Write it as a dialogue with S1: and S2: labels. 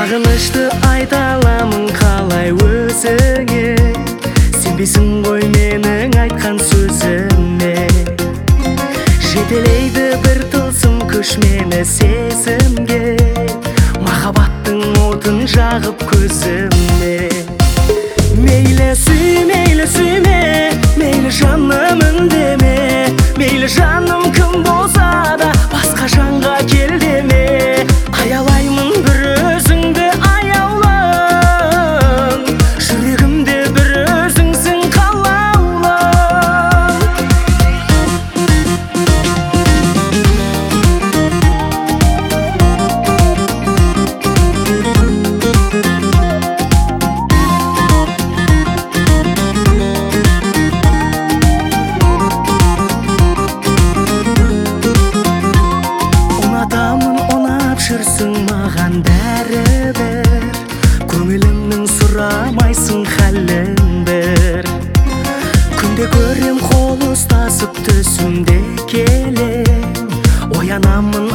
S1: Сағынышты айта аламын қалай өзіңе, сенбейсің ғой менің айтқан сөзіме. Жетелейді бір тылсым күш мені сезімге, махаббаттың отын жағып көзіме. Мейлі сүйме, мейлі жаным үндеме, мейлі жаным кім болса да басқа жанға кел деме. Аялаймын бір өзіңді аяулым, жүрегімде бір өзіңсің қалаулым. Жүрсің маған бәрібір, көңілімнің сұрамайсың хәлін бір. Күнде көрем қол ұстасып түсімде келем, оянамын